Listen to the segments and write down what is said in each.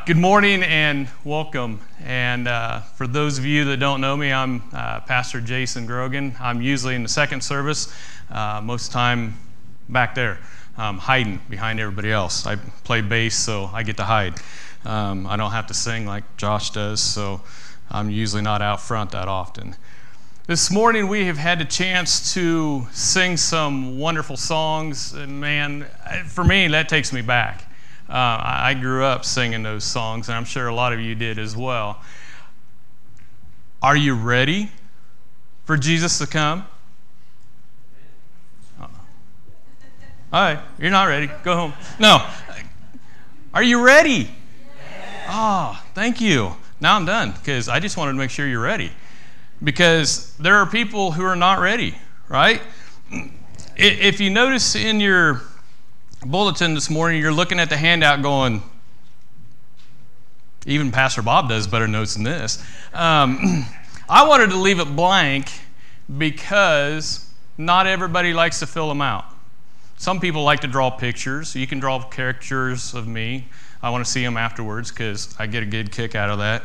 Good morning and welcome. And for those of you that don't know me, I'm Pastor Jason Grogan. I'm usually in the second service, most of the time back there, hiding behind everybody else. I play bass, so I get to hide. I don't have to sing like Josh does, so I'm usually not out front that often. This morning we have had the chance to sing some wonderful songs, and man, for me, that takes me back. I grew up singing those songs, and I'm sure a lot of you did as well. Are you ready for Jesus to come? All right, you're not ready. Go home. No. Are you ready? Oh, thank you. Now I'm done, because I just wanted to make sure you're ready. Because there are people who are not ready, right? If you notice in your bulletin this morning, you're looking at the handout going, even Pastor Bob does better notes than this. I wanted to leave it blank because not everybody likes to fill them out. Some people like to draw pictures. You can draw caricatures of me. I want to see them afterwards because I get a good kick out of that.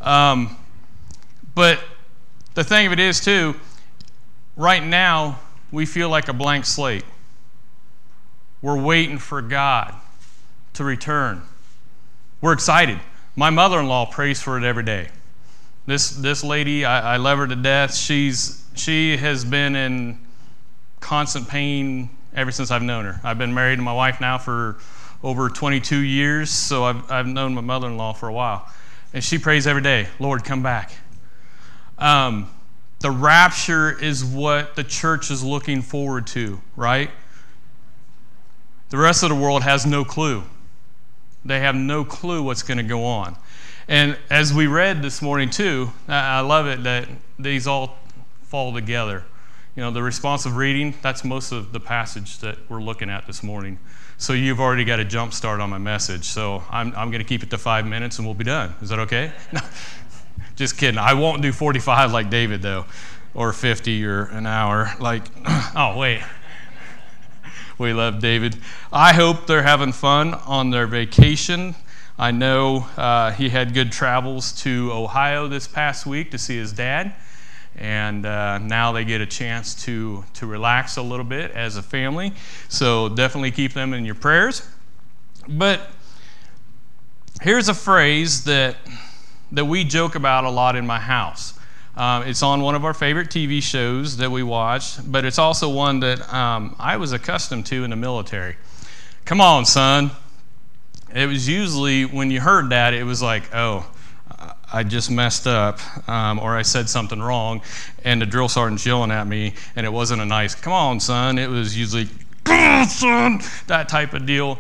But the thing of it is, too, right now we feel like a blank slate. We're waiting for God to return. We're excited. My mother-in-law prays for it every day. This lady, I love her to death. She has been in constant pain ever since I've known her. I've been married to my wife now for over 22 years, so I've known my mother-in-law for a while. And she prays every day, Lord, come back. The rapture is what the church is looking forward to, right? The rest of the world has no clue. They have no clue what's going to go on. And as we read this morning too, I love it that these all fall together. You know, the responsive reading, that's most of the passage that we're looking at this morning. So you've already got a jump start on my message. So I'm going to keep it to 5 minutes and we'll be done. Is that okay? No, just kidding. I won't do 45 like David though, or 50 or an hour. Like, oh wait. We love David. I hope they're having fun on their vacation. I know he had good travels to Ohio this past week to see his dad. And now they get a chance to relax a little bit as a family. So definitely keep them in your prayers. But here's a phrase that we joke about a lot in my house. It's on one of our favorite TV shows that we watch, but it's also one that I was accustomed to in the military. Come on, son. It was usually, when you heard that, it was like, oh, I just messed up, or I said something wrong, and the drill sergeant's yelling at me, and it wasn't a nice, come on, son. It was usually, come on, son, that type of deal.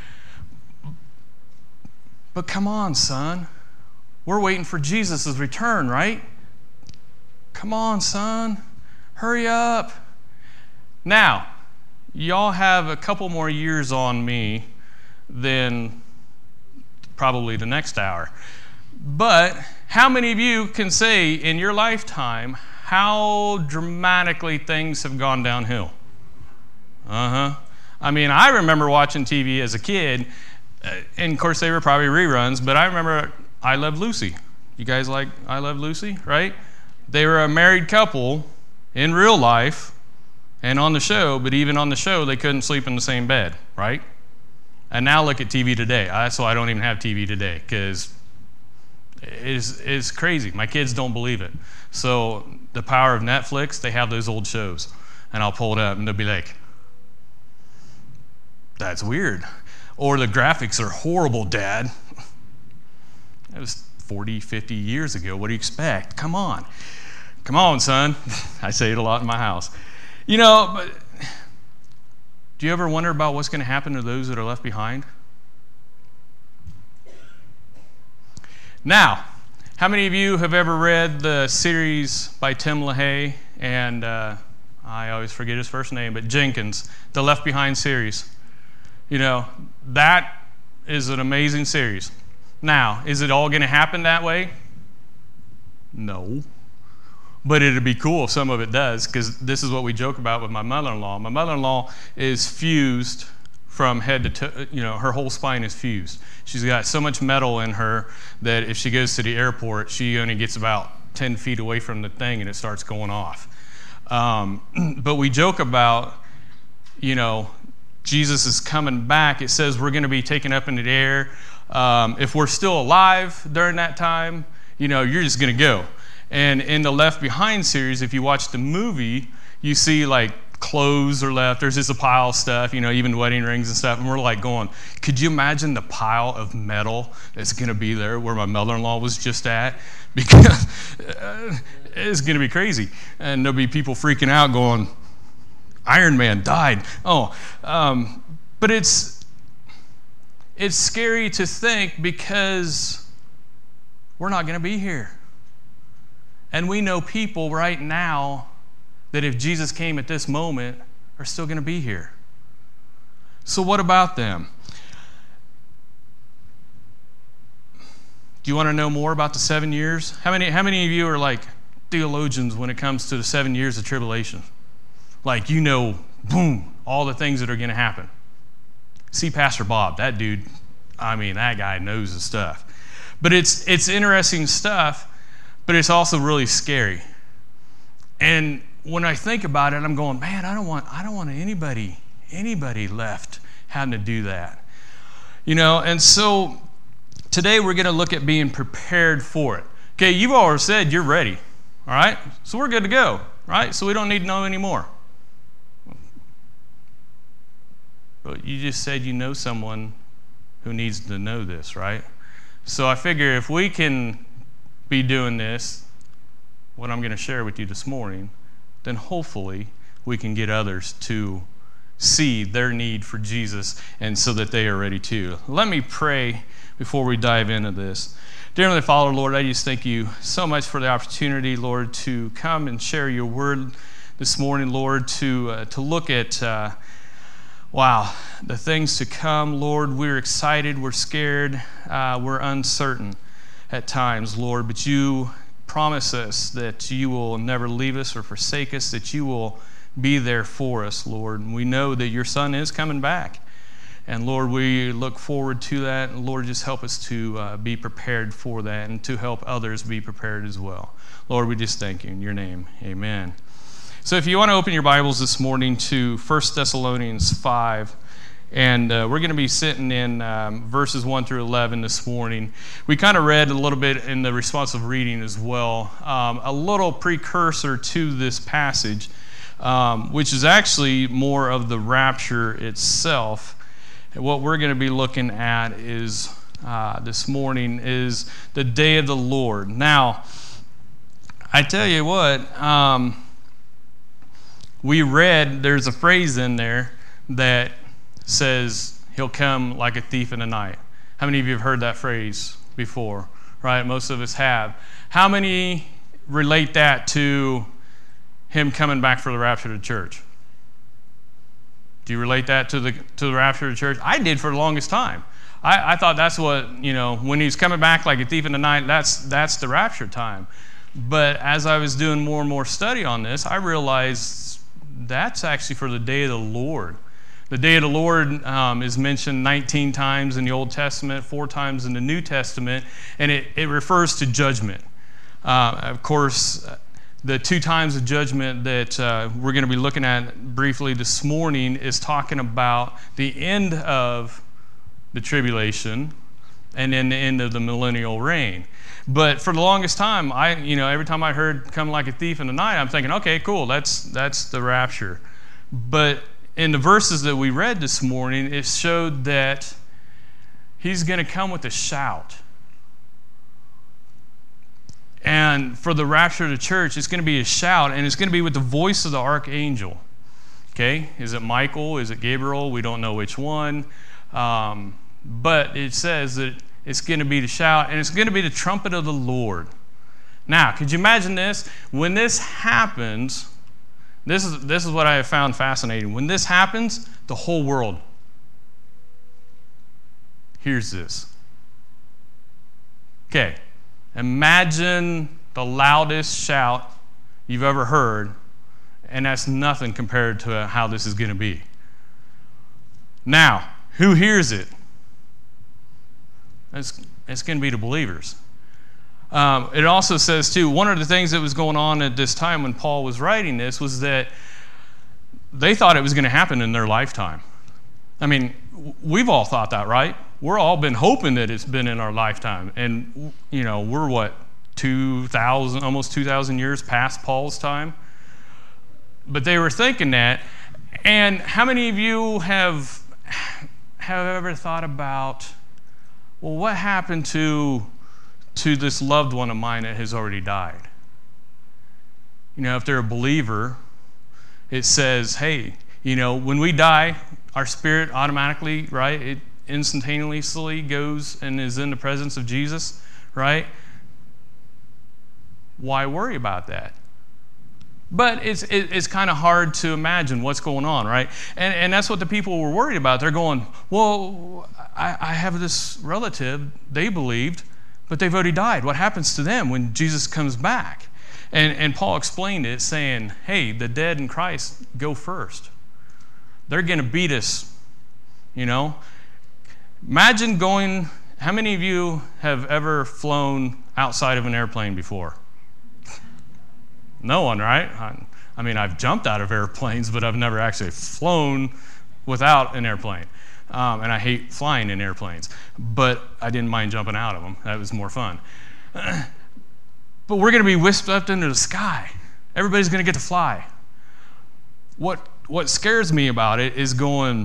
But come on, son. We're waiting for Jesus' return, right? Come on, son. Hurry up. Now, y'all have a couple more years on me than probably the next hour. But how many of you can say in your lifetime how dramatically things have gone downhill? I mean, I remember watching TV as a kid, and of course they were probably reruns, but I remember I Love Lucy. You guys like I Love Lucy, right? They were a married couple in real life and on the show, but even on the show, they couldn't sleep in the same bed, right? And now look at TV today. That's why I don't even have TV today, because it's crazy. My kids don't believe it. So the power of Netflix, they have those old shows. And I'll pull it up, and they'll be like, that's weird. Or the graphics are horrible, Dad. It was 40, 50 years ago. What do you expect? Come on. Come on, son. I say it a lot in my house. You know, but do you ever wonder about what's going to happen to those that are left behind? Now, how many of you have ever read the series by Tim LaHaye and I always forget his first name, but Jenkins, the Left Behind series? You know, that is an amazing series. Now, is it all going to happen that way? No. But it'd be cool if some of it does, because this is what we joke about with my mother-in-law. My mother-in-law is fused from head to toe. Her whole spine is fused. She's got so much metal in her that if she goes to the airport, she only gets about 10 feet away from the thing and it starts going off. But we joke about, Jesus is coming back. It says we're going to be taken up into the air. If we're still alive during that time, you're just going to go. And in the Left Behind series, if you watch the movie, you see like clothes are left. There's just a pile of stuff, even wedding rings and stuff. And we're like going, could you imagine the pile of metal that's going to be there where my mother-in-law was just at? Because it's going to be crazy. And there'll be people freaking out going, Iron Man died. But it's scary to think because we're not going to be here. And we know people right now that if Jesus came at this moment are still going to be here. So what about them? Do you want to know more about the 7 years? How many of you are like theologians when it comes to the 7 years of tribulation? Like, boom, all the things that are going to happen. See Pastor Bob, that dude, that guy knows the stuff. But it's interesting stuff, but it's also really scary. And when I think about it, I'm going, man, I don't want anybody left having to do that. And so today we're going to look at being prepared for it. Okay, you've already said you're ready, all right? So we're good to go, right? So we don't need to know anymore. But you just said you know someone who needs to know this, right? So I figure if we can be doing this, what I'm going to share with you this morning, then hopefully we can get others to see their need for Jesus and so that they are ready too. Let me pray before we dive into this. Dear Heavenly Father, Lord, I just thank you so much for the opportunity, Lord, to come and share your word this morning, Lord, to look at the things to come. Lord, we're excited, we're scared, we're uncertain at times, Lord, but you promise us that you will never leave us or forsake us, that you will be there for us, Lord. And we know that your Son is coming back. And Lord, we look forward to that. And Lord, just help us to be prepared for that and to help others be prepared as well. Lord, we just thank you in your name. Amen. So if you want to open your Bibles this morning to 1 Thessalonians 5, and we're going to be sitting in verses 1 through 11 this morning. We kind of read a little bit in the responsive reading as well, a little precursor to this passage, which is actually more of the rapture itself. And what we're going to be looking at is this morning is the day of the Lord. Now, I tell you what, we read, there's a phrase in there that says he'll come like a thief in the night. How many of you have heard that phrase before? Right? Most of us have. How many relate that to him coming back for the rapture of the church? Do you relate that to the rapture of the church? I did for the longest time. I thought that's what, when he's coming back like a thief in the night, that's the rapture time. But as I was doing more and more study on this, I realized that's actually for the day of the Lord. The day of the Lord is mentioned 19 times in the Old Testament, 4 times in the New Testament, and it refers to judgment. Of course, the 2 times of judgment that we're going to be looking at briefly this morning is talking about the end of the tribulation and then the end of the millennial reign. But for the longest time, every time I heard "come like a thief in the night," I'm thinking, okay, cool, that's the rapture. But in the verses that we read this morning, it showed that he's going to come with a shout. And for the rapture of the church, it's going to be a shout, and it's going to be with the voice of the archangel. Okay? Is it Michael? Is it Gabriel? We don't know which one. But it says that it's going to be the shout, and it's going to be the trumpet of the Lord. Now, could you imagine this? When this happens, this is what I have found fascinating. When this happens, the whole world hears this. Okay, imagine the loudest shout you've ever heard, and that's nothing compared to how this is going to be. Now, Who hears it? It's going to be the believers. It also says, too, one of the things that was going on at this time when Paul was writing this was that they thought it was going to happen in their lifetime. I mean, we've all thought that, right? We're all been hoping that it's been in our lifetime. And, we're what, 2,000, almost 2,000 years past Paul's time? But they were thinking that. And how many of you have ever thought about, well, what happened to this loved one of mine that has already died? If they're a believer, it says, hey, when we die, our spirit automatically, right, it instantaneously goes and is in the presence of Jesus, right? Why worry about that? But it's kind of hard to imagine what's going on, right? And that's what the people were worried about. They're going, well, I have this relative, they believed, but they've already died. What happens to them when Jesus comes back? And Paul explained it, saying, hey, the dead in Christ go first. They're going to beat us, Imagine going, how many of you have ever flown outside of an airplane before? No one, right? I mean, I've jumped out of airplanes, but I've never actually flown without an airplane. And I hate flying in airplanes, but I didn't mind jumping out of them. That was more fun. But we're going to be whisked up into the sky. Everybody's going to get to fly. What scares me about it is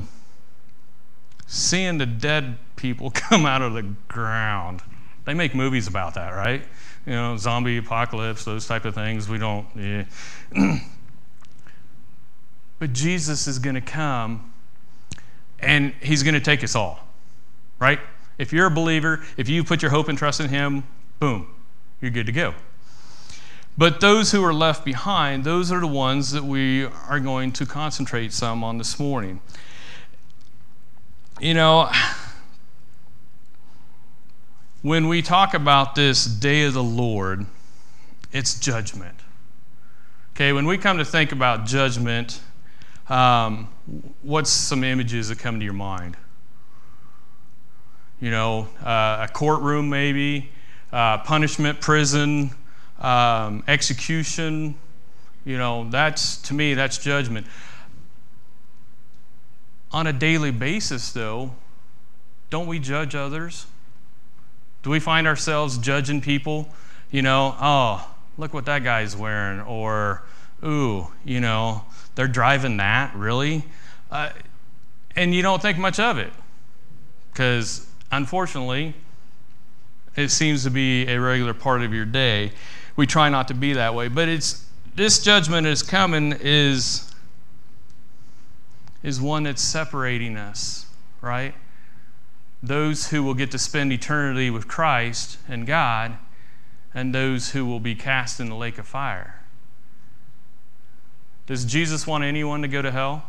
seeing the dead people come out of the ground. They make movies about that, right? Zombie apocalypse, those type of things. We don't. Yeah. But Jesus is going to come, and he's going to take us all, right? If you're a believer, if you put your hope and trust in him, boom, you're good to go. But those who are left behind, those are the ones that we are going to concentrate some on this morning. When we talk about this day of the Lord, it's judgment. Okay, when we come to think about judgment, what's some images that come to your mind? A courtroom maybe, punishment, prison, execution. To me, that's judgment. On a daily basis, though, don't we judge others? Do we find ourselves judging people? Oh, look what that guy's wearing. Or, ooh, they're driving that, really? And you don't think much of it. Because, unfortunately, it seems to be a regular part of your day. We try not to be that way. But this judgment is coming is one that's separating us, right? Those who will get to spend eternity with Christ and God, and those who will be cast in the lake of fire. Does Jesus want anyone to go to hell?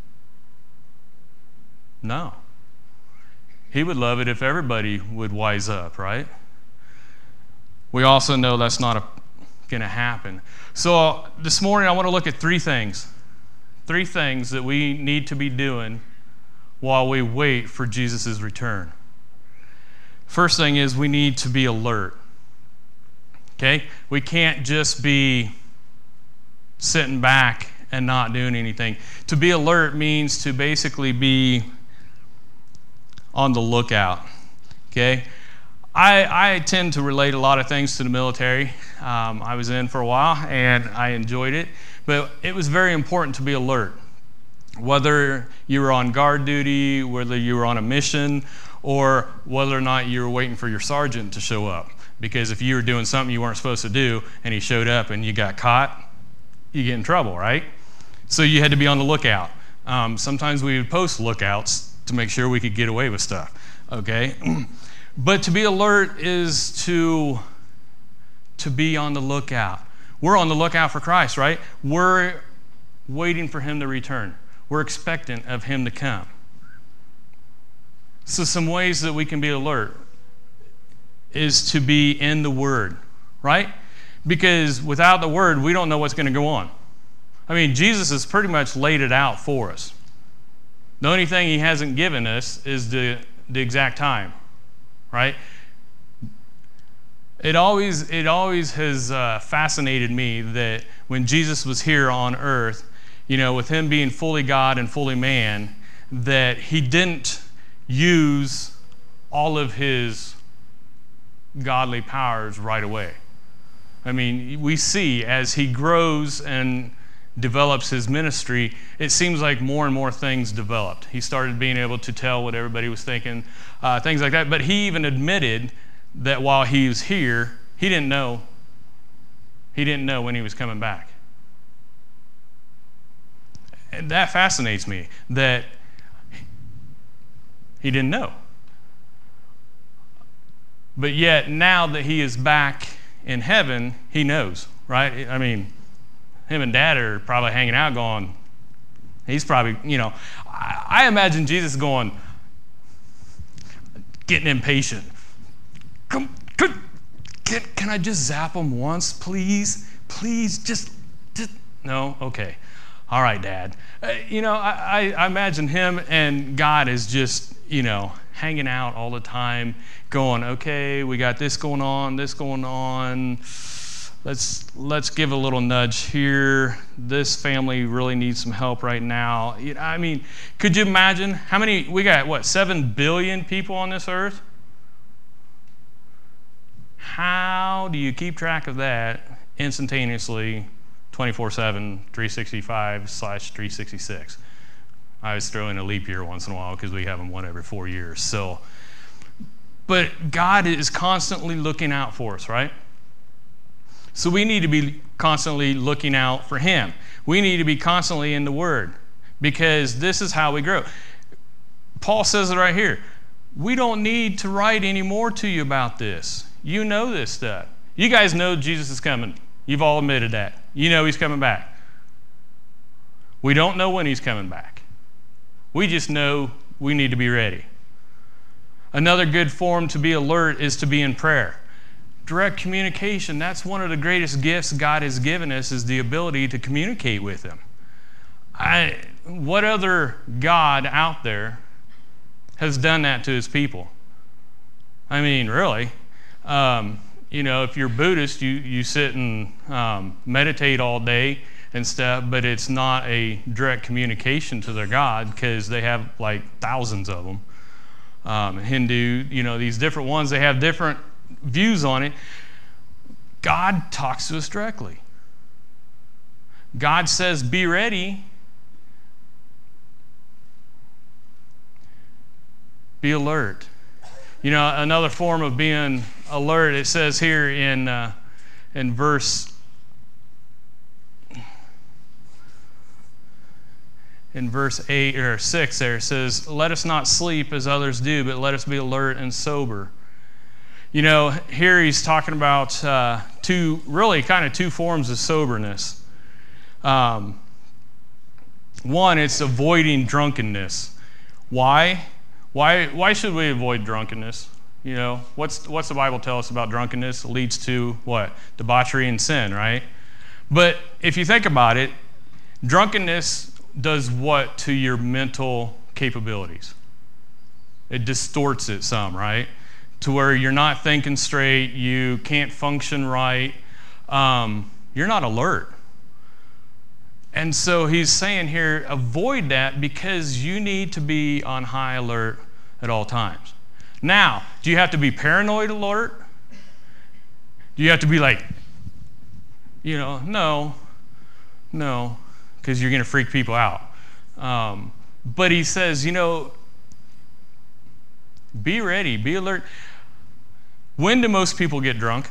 No. He would love it if everybody would wise up, right? We also know that's not going to happen. So this morning I want to look at three things that we need to be doing while we wait for Jesus' return. First thing is we need to be alert. Okay? We can't just be sitting back and not doing anything. To be alert means to basically be on the lookout. Okay? I tend to relate a lot of things to the military. I was in for a while and I enjoyed it, but it was very important to be alert. Whether you were on guard duty, whether you were on a mission, or whether or not you were waiting for your sergeant to show up. Because if you were doing something you weren't supposed to do and he showed up and you got caught, you get in trouble, right? So you had to be on the lookout. Sometimes we would post lookouts to make sure we could get away with stuff, okay? But to be alert is to be on the lookout. We're on the lookout for Christ, right? We're waiting for him to return. We're expectant of him to come. So some ways that we can be alert is to be in the Word, right? Because without the Word, we don't know what's going to go on. I mean, Jesus has pretty much laid it out for us. The only thing he hasn't given us is the exact time, right? It always has fascinated me that when Jesus was here on earth, with him being fully God and fully man, that he didn't use all of his godly powers right away. I mean, we see as he grows and develops his ministry, it seems like more and more things developed. He started being able to tell what everybody was thinking, things like that. But he even admitted that while he was here, he didn't know when he was coming back. And that fascinates me, that he didn't know. But yet, now that he is back in heaven, he knows, right? I mean, him and Dad are probably hanging out going, he's probably, I imagine Jesus going, getting impatient. Can I just zap him once, please? Please, just, no? Okay. All right, Dad. I imagine him and God is just, hanging out all the time, going, okay, we got this going on. Let's give a little nudge here. This family really needs some help right now. I mean, could you imagine how many, we got, 7 billion people on this earth? How do you keep track of that instantaneously, 24/7, 365/366? I always throw in a leap year once in a while because we have them one every 4 years. So, but God is constantly looking out for us, right? So we need to be constantly looking out for him. We need to be constantly in the Word because this is how we grow. Paul says it right here. We don't need to write any more to you about this. You know this stuff. You guys know Jesus is coming. You've all admitted that. You know he's coming back. We don't know when he's coming back. We just know we need to be ready. Another good form to be alert is to be in prayer. Direct communication, that's one of the greatest gifts God has given us, is the ability to communicate with him. What other God out there has done that to his people? I mean, really. If you're Buddhist, you sit and meditate all day and stuff, but it's not a direct communication to their God because they have like thousands of them. Hindu, these different ones, they have different views on it. God talks to us directly. God says, be ready. Be alert. Another form of being alert, it says here in verse 8 or 6 there, it says, let us not sleep as others do, but let us be alert and sober. Here he's talking about two forms of soberness. One, it's avoiding drunkenness. Why? Why should we avoid drunkenness? What's the Bible tell us about drunkenness? It leads to what? Debauchery and sin, right? But if you think about it, drunkenness does what to your mental capabilities? It distorts it some, right? To where you're not thinking straight, you can't function right, you're not alert. And so he's saying here, avoid that because you need to be on high alert at all times. Now, do you have to be paranoid alert? Do you have to be like, no, because you're going to freak people out. But he says, be ready, be alert. When do most people get drunk?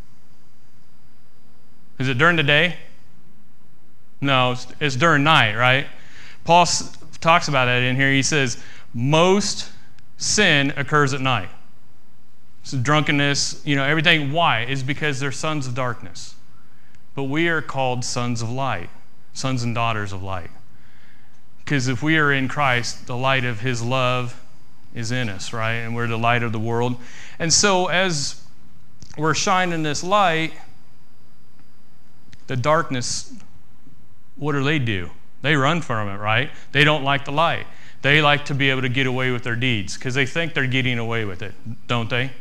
Is it during the day? No, it's during night, right? Paul talks about that in here. He says, most sin occurs at night. So drunkenness, everything. Why? Is because they're sons of darkness. But we are called sons of light, sons and daughters of light. Because if we are in Christ, the light of his love is in us, right? And we're the light of the world. And so as we're shining this light, the darkness, what do? They run from it, right? They don't like the light. They like to be able to get away with their deeds because they think they're getting away with it, don't they?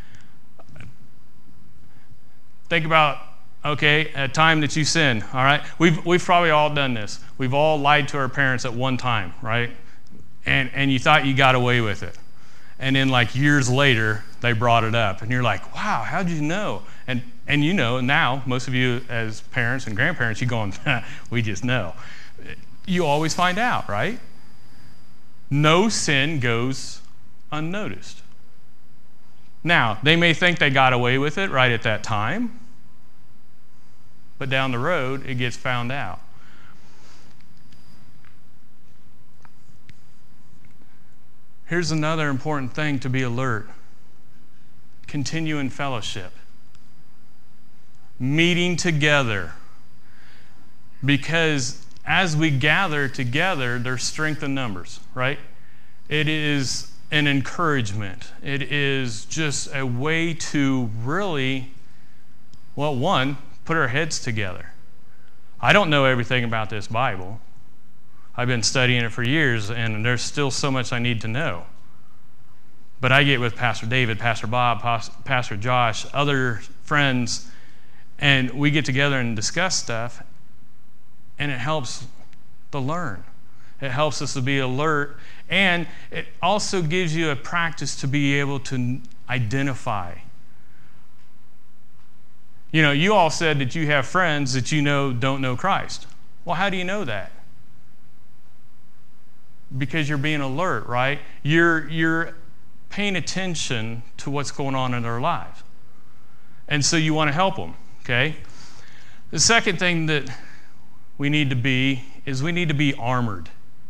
Think about, okay, a time that you sin, all right? We've probably all done this. We've all lied to our parents at one time, right? And you thought you got away with it. And then like years later, they brought it up. And you're like, wow, how'd you know? And you know, now, most of you as parents and grandparents, you're going, we just know. You always find out, right? No sin goes unnoticed. Now, they may think they got away with it right at that time, but down the road, it gets found out. Here's another important thing to be alert. Continue in fellowship. Meeting together. Because as we gather together, there's strength in numbers, right? It is an encouragement. It is just a way to really, well, one, put our heads together. I don't know everything about this Bible. I've been studying it for years, and there's still so much I need to know. But I get with Pastor David, Pastor Bob, Pastor Josh, other friends, and we get together and discuss stuff, and it helps to learn. It helps us to be alert, and it also gives you a practice to be able to identify. You know, you all said that you have friends that you know don't know Christ. Well, how do you know that? Because you're being alert, right? You're paying attention to what's going on in their lives. And so you want to help them, okay? The second thing that we need to be is we need to be armored.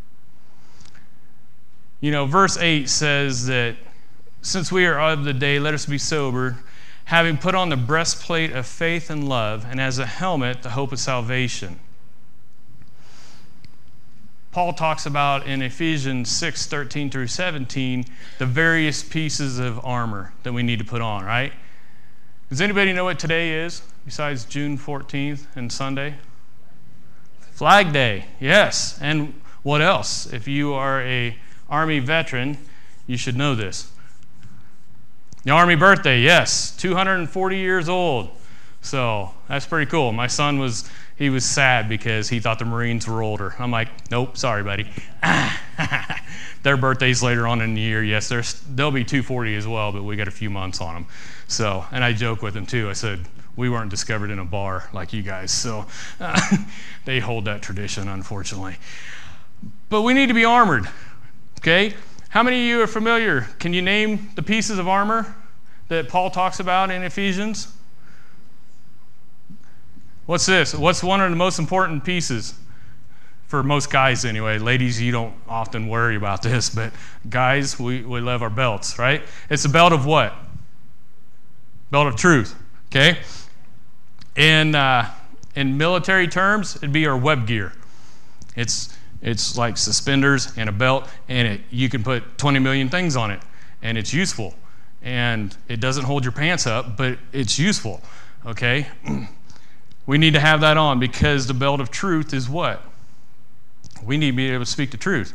You know, verse 8 says that since we are of the day, let us be sober, having put on the breastplate of faith and love, and as a helmet, the hope of salvation. Paul talks about in Ephesians 6:13 through 17, the various pieces of armor that we need to put on, right? Does anybody know what today is, besides June 14th and Sunday? Flag Day, yes. And what else? If you are a Army veteran, you should know this. The Army birthday, yes, 240 years old. So that's pretty cool. My son was sad because he thought the Marines were older. I'm like, nope, sorry, buddy. Their birthday's later on in the year. Yes, they'll be 240 as well, but we got a few months on them. So, and I joke with him too. I said, we weren't discovered in a bar like you guys. So they hold that tradition, unfortunately. But we need to be armored, okay? How many of you are familiar? Can you name the pieces of armor that Paul talks about in Ephesians? What's this? What's one of the most important pieces? For most guys anyway. Ladies, you don't often worry about this, but guys, we love our belts, right? It's a belt of what? Belt of truth, okay? In military terms, it'd be our web gear. It's like suspenders and a belt, and you can put 20 million things on it, and it's useful. And it doesn't hold your pants up, but it's useful, okay? We need to have that on because the belt of truth is what? We need to be able to speak the truth.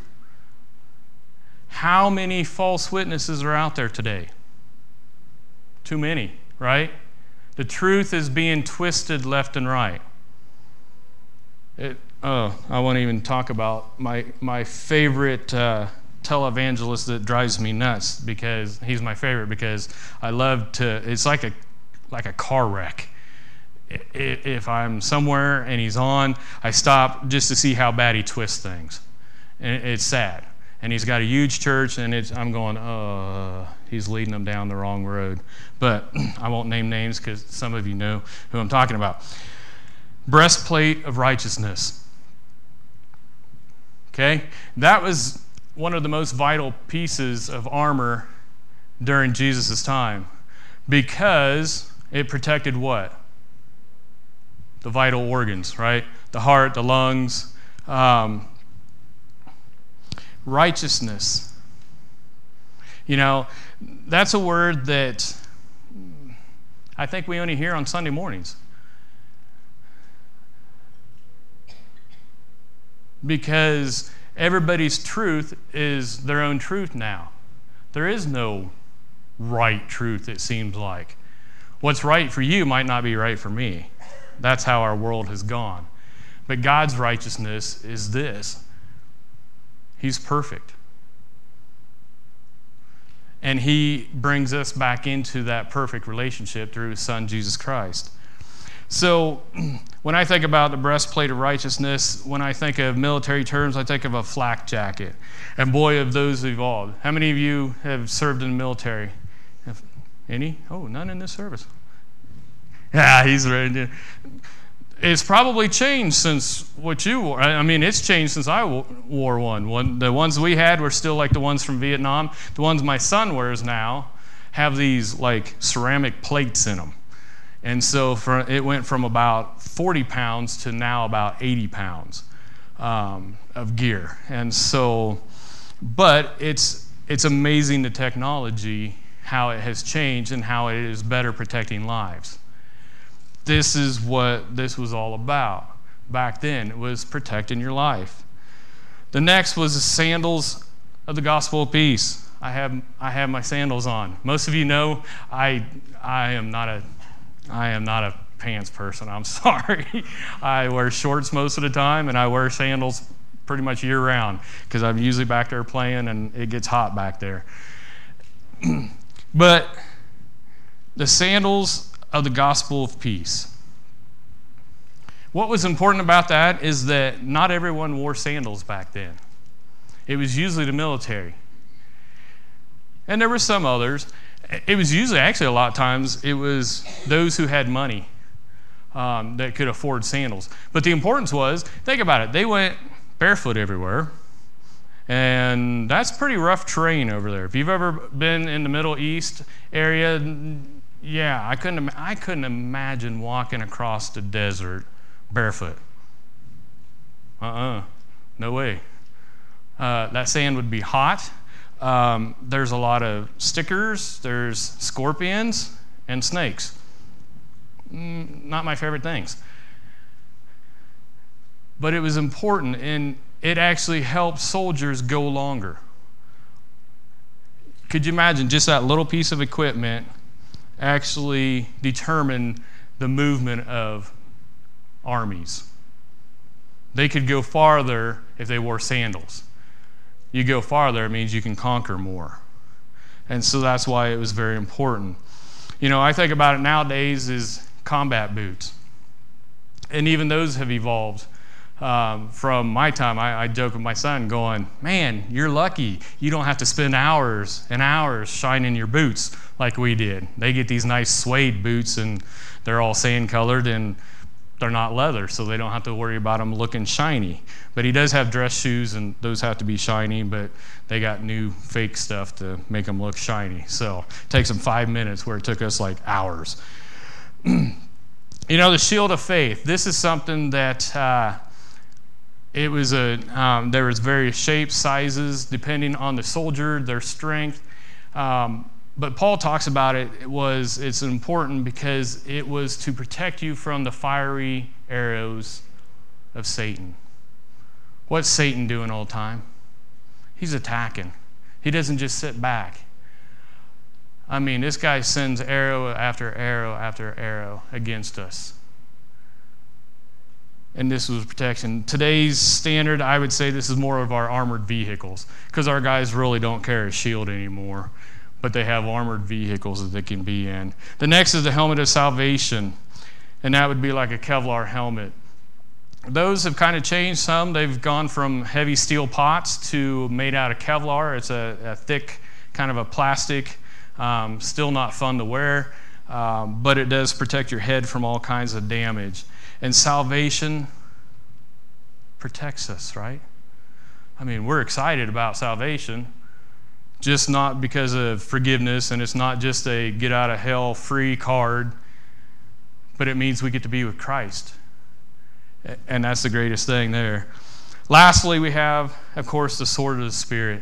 How many false witnesses are out there today? Too many, right? The truth is being twisted left and right. I won't even talk about my favorite televangelist that drives me nuts because he's my favorite because I love to, it's like a car wreck. If I'm somewhere and he's on, I stop just to see how bad he twists things. And it's sad. And he's got a huge church, and I'm going, he's leading them down the wrong road. But I won't name names because some of you know who I'm talking about. Breastplate of righteousness. Okay? That was one of the most vital pieces of armor during Jesus' time because it protected what? The vital organs, right? The heart, the lungs. Righteousness. You know, that's a word that I think we only hear on Sunday mornings. Because Everybody's truth is their own truth now. There is no right truth, it seems like. What's right for you might not be right for me. That's how our world has gone. But God's righteousness is this. He's perfect. And he brings us back into that perfect relationship through his son, Jesus Christ. So when I think about the breastplate of righteousness, when I think of military terms, I think of a flak jacket. And boy, have those evolved. How many of you have served in the military? Any? Oh, none in this service. Yeah, he's ready to. It's probably changed since what you wore. I mean, it's changed since I wore one. The ones we had were still like the ones from Vietnam. The ones my son wears now have these like ceramic plates in them. And so it went from about 40 pounds to now about 80 pounds of gear. And so, but it's amazing the technology, how it has changed and how it is better protecting lives. This is what this was all about back then. It was protecting your life. The next was the sandals of the gospel of peace. I have my sandals on. Most of you know I am not a pants person. I'm sorry. I wear shorts most of the time, and I wear sandals pretty much year round because I'm usually back there playing, and it gets hot back there. But the sandals of the gospel of peace. What was important about that is that not everyone wore sandals back then. It was usually the military. And there were some others. It was usually, actually a lot of times, it was those who had money that could afford sandals. But the importance was, think about it, they went barefoot everywhere. And that's pretty rough terrain over there. If you've ever been in the Middle East area, yeah, I couldn't imagine walking across the desert barefoot. No way. That sand would be hot. There's a lot of stickers. There's scorpions and snakes. Not my favorite things. But it was important, and it actually helped soldiers go longer. Could you imagine just that little piece of equipment actually determine the movement of armies? They could go farther if they wore sandals. You go farther, it means you can conquer more. And so that's why it was very important. You know, I think about it nowadays as combat boots. And even those have evolved from my time. I joke with my son going, man, you're lucky. You don't have to spend hours and hours shining your boots like we did. They get these nice suede boots, and they're all sand colored, and they're not leather, so they don't have to worry about them looking shiny. But he does have dress shoes, and those have to be shiny, but they got new fake stuff to make them look shiny. So it takes them 5 minutes where it took us like hours. You know, the shield of faith. This is something that there was various shapes, sizes, depending on the soldier, their strength. But Paul talks about it's important because it was to protect you from the fiery arrows of Satan. What's Satan doing all the time? He's attacking. He doesn't just sit back. I mean, this guy sends arrow after arrow after arrow against us. And this was protection. Today's standard, I would say this is more of our armored vehicles, because our guys really don't carry a shield anymore, but they have armored vehicles that they can be in. The next is the helmet of salvation, and that would be like a Kevlar helmet. Those have kind of changed some. They've gone from heavy steel pots to made out of Kevlar. It's a thick kind of a plastic, still not fun to wear, but it does protect your head from all kinds of damage. And salvation protects us, right? I mean, we're excited about salvation, just not because of forgiveness, and it's not just a get out of hell free card, but it means we get to be with Christ. And that's the greatest thing there. Lastly, we have, of course, the sword of the Spirit.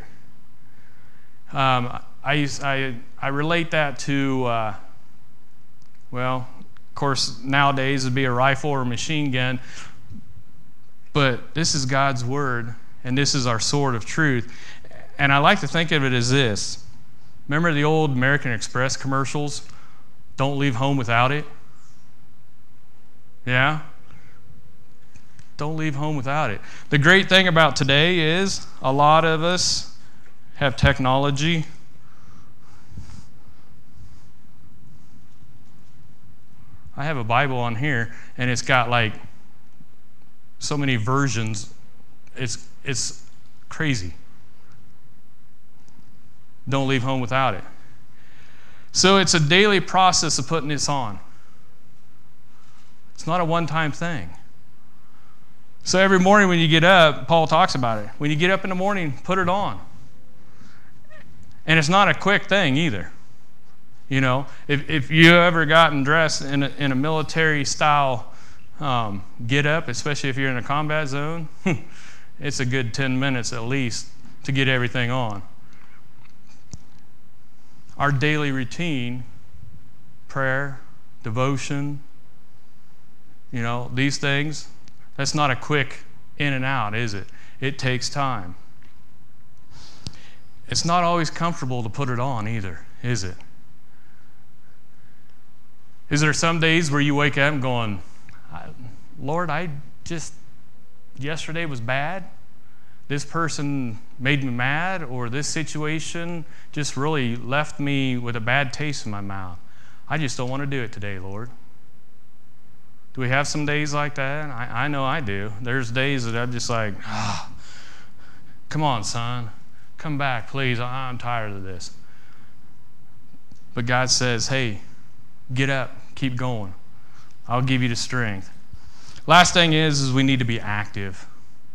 I relate that to, of course, nowadays it'd be a rifle or a machine gun, but this is God's word, and this is our sword of truth. And I like to think of it as this. Remember the old American Express commercials? Don't leave home without it. Yeah? Don't leave home without it. The great thing about today is a lot of us have technology. I have a Bible on here, and it's got like so many versions. It's crazy. Don't leave home without it. So it's a daily process of putting this on. It's not a one-time thing. So every morning when you get up, Paul talks about it. When you get up in the morning, put it on. And it's not a quick thing either. You know, if you ever gotten dressed in a military style get up, especially if you're in a combat zone, it's a good 10 minutes at least to get everything on. Our daily routine, prayer, devotion, you know, these things, that's not a quick in and out, is it? It takes time. It's not always comfortable to put it on either, is it? Is there some days where you wake up and going, Lord, yesterday was bad. This person made me mad, or this situation just really left me with a bad taste in my mouth. I just don't want to do it today, Lord. Do we have some days like that? I know I do. There's days that I'm just like, come on, son. Come back, please. I'm tired of this. But God says, hey, get up. Keep going. I'll give you the strength. Last thing is we need to be active.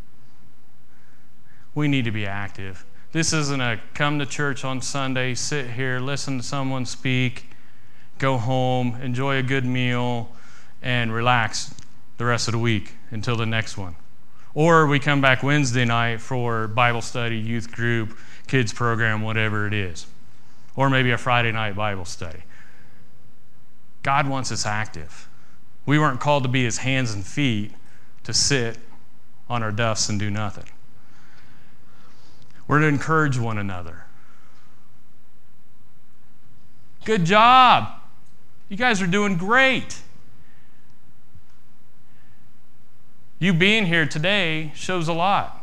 We need to be active. This isn't a come to church on Sunday, sit here, listen to someone speak, go home, enjoy a good meal, and relax the rest of the week until the next one. Or we come back Wednesday night for Bible study, youth group, kids program, whatever it is. Or maybe a Friday night Bible study. God wants us active. We weren't called to be his hands and feet to sit on our duffs and do nothing. We're to encourage one another. Good job. You guys are doing great. You being here today shows a lot.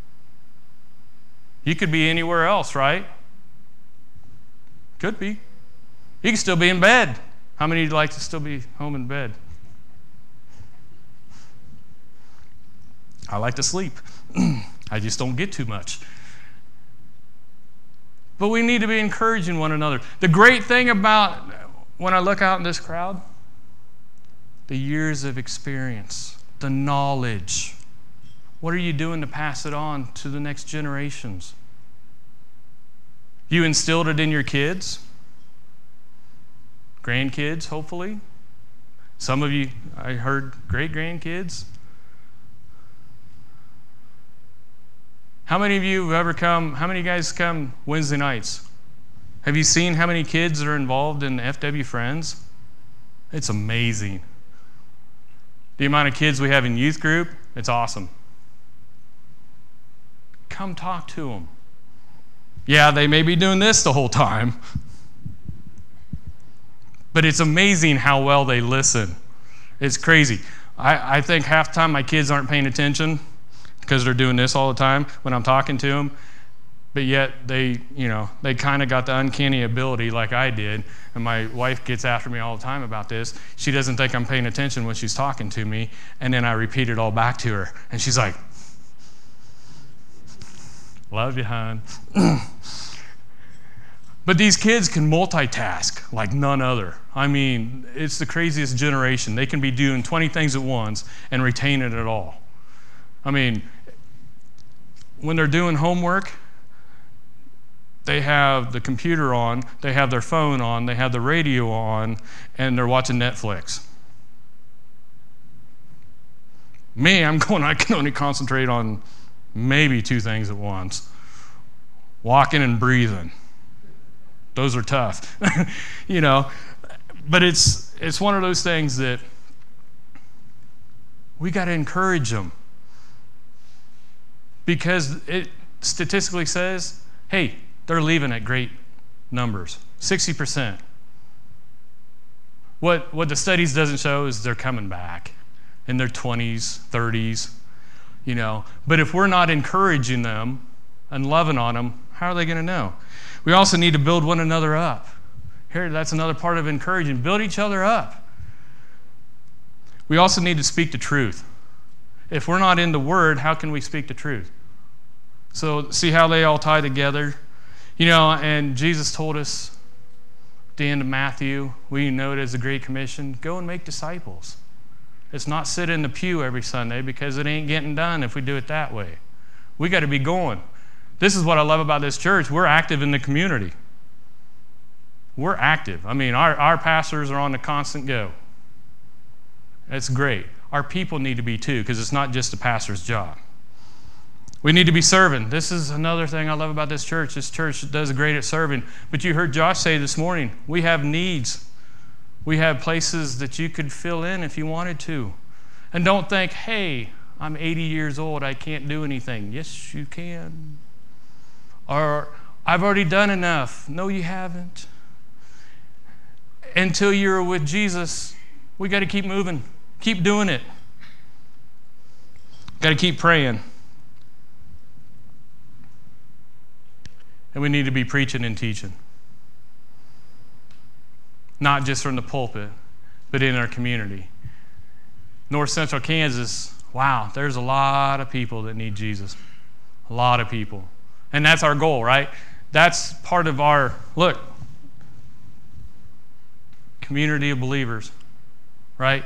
You could be anywhere else, right? Could be. You could still be in bed. How many of you like to still be home in bed? I like to sleep. I just don't get too much. But we need to be encouraging one another. The great thing about when I look out in this crowd, the years of experience, the knowledge. What are you doing to pass it on to the next generations? You instilled it in your kids, grandkids, hopefully. Some of you, I heard, great-grandkids. How many of you have ever come, how many guys come Wednesday nights? Have you seen how many kids are involved in FW Friends? It's amazing. The amount of kids we have in youth group, it's awesome. Come talk to them. Yeah, they may be doing this the whole time, but it's amazing how well they listen. It's crazy. I think half the time my kids aren't paying attention because they're doing this all the time when I'm talking to them, but yet they kind of got the uncanny ability like I did, and my wife gets after me all the time about this. She doesn't think I'm paying attention when she's talking to me, and then I repeat it all back to her, and she's like, love you, hon. But these kids can multitask like none other. I mean, it's the craziest generation. They can be doing 20 things at once and retain it at all. I mean, when they're doing homework, they have the computer on, they have their phone on, they have the radio on, and they're watching Netflix. Me, I can only concentrate on maybe 2 things at once. Walking and breathing. Those are tough. But it's one of those things that we got to encourage them. because it statistically says, hey, they're leaving at great numbers, 60%. What the studies doesn't show is they're coming back in their 20s, 30s, But if we're not encouraging them and loving on them, how are they going to know? We also need to build one another up. Here, that's another part of encouraging. Build each other up. We also need to speak the truth. If we're not in the Word, how can we speak the truth? So see how they all tie together? And Jesus told us at the end of Matthew, we know it as the Great Commission, go and make disciples. It's not sit in the pew every Sunday because it ain't getting done if we do it that way. We got to be going. This is what I love about this church. We're active in the community. We're active. I mean, our pastors are on the constant go. That's great. Our people need to be too, because it's not just the pastor's job. We need to be serving. This is another thing I love about this church. This church does great at serving. But you heard Josh say this morning, we have needs. We have places that you could fill in if you wanted to. And don't think, hey, I'm 80 years old, I can't do anything. Yes, you can. Or, I've already done enough. No, you haven't. Until you're with Jesus, we got to keep moving. Keep doing it. Got to keep praying. And we need to be preaching and teaching. Not just from the pulpit, but in our community. North Central Kansas, wow, there's a lot of people that need Jesus. A lot of people. And that's our goal, right? That's part of our, community of believers, right?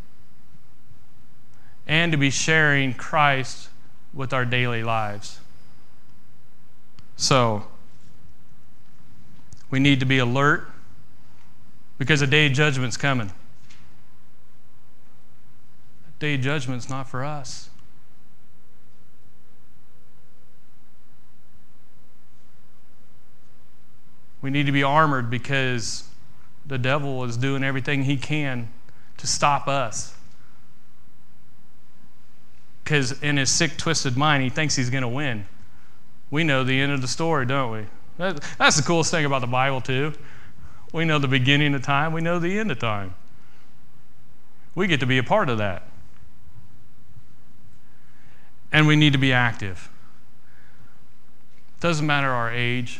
And to be sharing Christ with our daily lives. So, we need to be alert because a day of judgment's coming. A day of judgment's not for us. We need to be armored because the devil is doing everything he can to stop us. Because in his sick, twisted mind, he thinks he's going to win. We know the end of the story, don't we? That's the coolest thing about the Bible, too. We know the beginning of time. We know the end of time. We get to be a part of that. And we need to be active. Doesn't matter our age.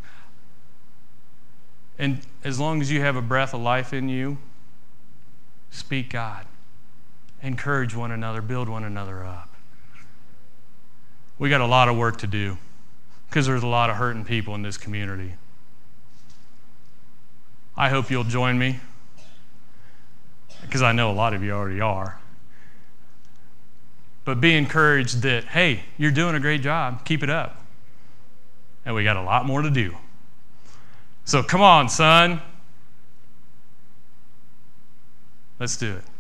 And as long as you have a breath of life in you, speak God. Encourage one another. Build one another up. We got a lot of work to do because there's a lot of hurting people in this community. I hope you'll join me because I know a lot of you already are. But be encouraged that, hey, you're doing a great job. Keep it up. And we got a lot more to do. So come on, son. Let's do it.